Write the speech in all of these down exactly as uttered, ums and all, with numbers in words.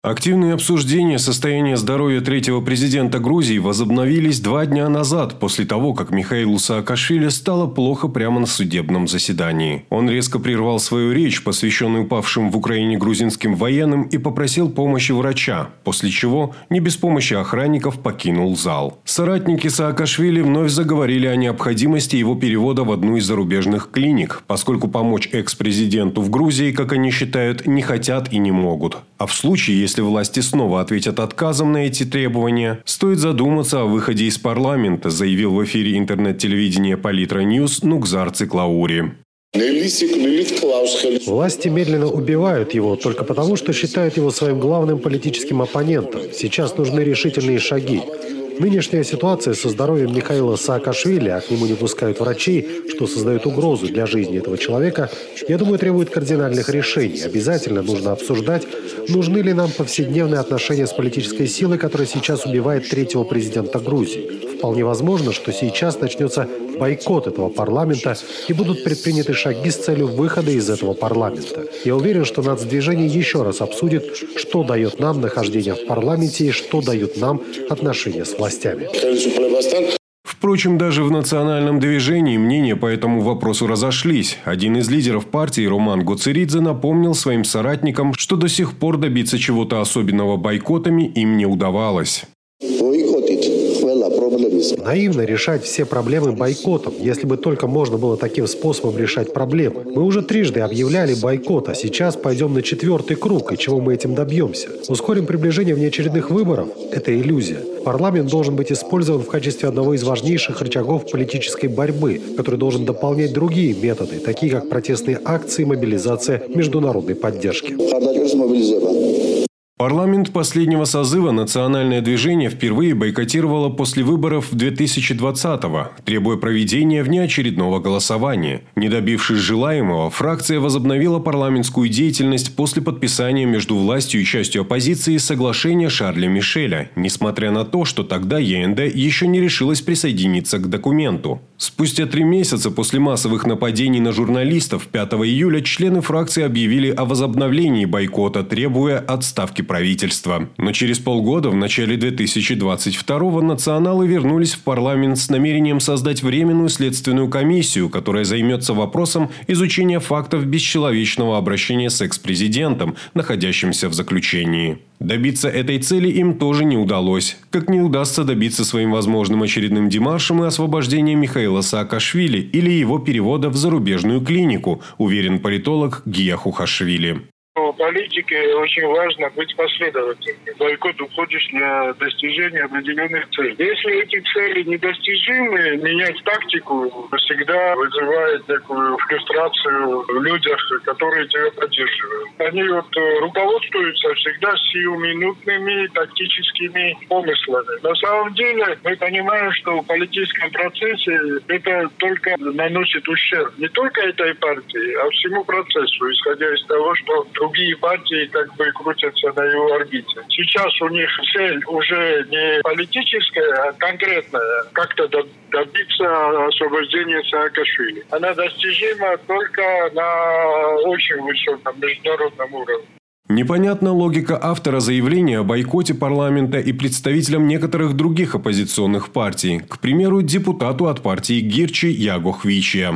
Активные обсуждения состояния здоровья третьего президента Грузии возобновились два дня назад, после того, как Михаилу Саакашвили стало плохо прямо на судебном заседании. Он резко прервал свою речь, посвященную павшим в Украине грузинским военным, и попросил помощи врача, после чего, не без помощи охранников, покинул зал. Соратники Саакашвили вновь заговорили о необходимости его перевода в одну из зарубежных клиник, поскольку помочь экс-президенту в Грузии, как они считают, не хотят и не могут. А в случае, если власти снова ответят отказом на эти требования, стоит задуматься о выходе из парламента, заявил в эфире интернет-телевидения Политра Ньюс Нукзар Циклаури. Власти медленно убивают его только потому, что считают его своим главным политическим оппонентом. Сейчас нужны решительные шаги. Нынешняя ситуация со здоровьем Михаила Саакашвили, а к нему не пускают врачей, что создает угрозу для жизни этого человека, я думаю, требует кардинальных решений. Обязательно нужно обсуждать, нужны ли нам повседневные отношения с политической силой, которая сейчас убивает третьего президента Грузии. Вполне возможно, что сейчас начнется бойкот этого парламента и будут предприняты шаги с целью выхода из этого парламента. Я уверен, что нацдвижение еще раз обсудит, что дает нам нахождение в парламенте и что дают нам отношения с властями. Впрочем, даже в национальном движении мнения по этому вопросу разошлись. Один из лидеров партии, Роман Гоцеридзе, напомнил своим соратникам, что до сих пор добиться чего-то особенного бойкотами им не удавалось. Наивно решать все проблемы бойкотом, если бы только можно было таким способом решать проблемы. Мы уже трижды объявляли бойкот, а сейчас пойдем на четвертый круг, и чего мы этим добьемся? Ускорим приближение внеочередных выборов? Это иллюзия. Парламент должен быть использован в качестве одного из важнейших рычагов политической борьбы, который должен дополнять другие методы, такие как протестные акции и мобилизация международной поддержки. Парламент последнего созыва национальное движение впервые бойкотировало после выборов две тысячи двадцатого, требуя проведения внеочередного голосования. Не добившись желаемого, фракция возобновила парламентскую деятельность после подписания между властью и частью оппозиции соглашения Шарля Мишеля, несмотря на то, что тогда Е Н Д еще не решилась присоединиться к документу. Спустя три месяца после массовых нападений на журналистов пятого июля члены фракции объявили о возобновлении бойкота, требуя отставки правительства. Но через полгода, в начале две тысячи двадцать второго, националы вернулись в парламент с намерением создать временную следственную комиссию, которая займется вопросом изучения фактов бесчеловечного обращения с экс-президентом, находящимся в заключении. Добиться этой цели им тоже не удалось. Как не удастся добиться своим возможным очередным демаршем и освобождения Михаила Саакашвили или его перевода в зарубежную клинику, уверен политолог Гия Хухашвили. В политике очень важно быть последовательным. В бойкот уходишь для достижения определенных целей. Если эти цели недостижимы, менять тактику всегда вызывает такую фрустрацию в людях, которые тебя поддерживают. Они вот руководствуются всегда сиюминутными тактическими помыслами. На самом деле мы понимаем, что в политическом процессе это только наносит ущерб не только этой партии, а всему процессу, исходя из того, что другие партии как бы крутятся на его орбите. Сейчас у них цель уже не политическая, а конкретная. Как-то добиться освобождения Саакашвили. Она достижима только на очень высоком международном уровне. Непонятна логика автора заявления о бойкоте парламента и представителям некоторых других оппозиционных партий, к примеру, депутату от партии Гирчи Яго Хвичия.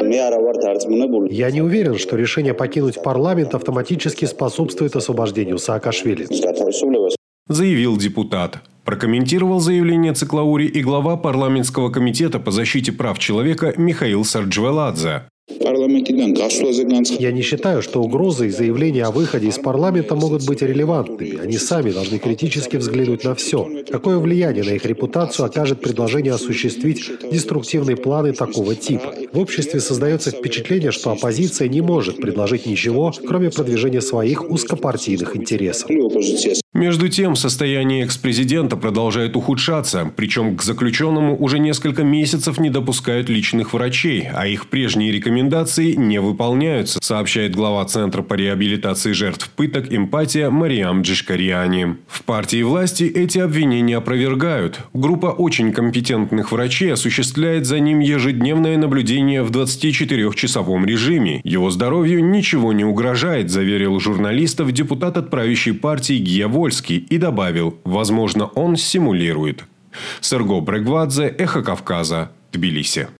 Я не уверен, что решение покинуть парламент автоматически способствует освобождению Саакашвили, заявил депутат. Прокомментировал заявление Циклаури и глава парламентского комитета по защите прав человека Михаил Сарджвеладзе. Я не считаю, что угрозы и заявления о выходе из парламента могут быть релевантными. Они сами должны критически взглянуть на все. Какое влияние на их репутацию окажет предложение осуществить деструктивные планы такого типа? В обществе создается впечатление, что оппозиция не может предложить ничего, кроме продвижения своих узкопартийных интересов. Между тем, состояние экс-президента продолжает ухудшаться, причем к заключенному уже несколько месяцев не допускают личных врачей, а их прежние рекомендации не выполняются, сообщает глава Центра по реабилитации жертв пыток «Эмпатия» Мариам Джишкариани. В партии власти эти обвинения опровергают. Группа очень компетентных врачей осуществляет за ним ежедневное наблюдение в двадцатичетырёхчасовом режиме. Его здоровью ничего не угрожает, заверил журналистов депутат от правящей партии Гия Вольский и добавил, возможно, он симулирует. Серго Брегвадзе, Эхо Кавказа, Тбилиси.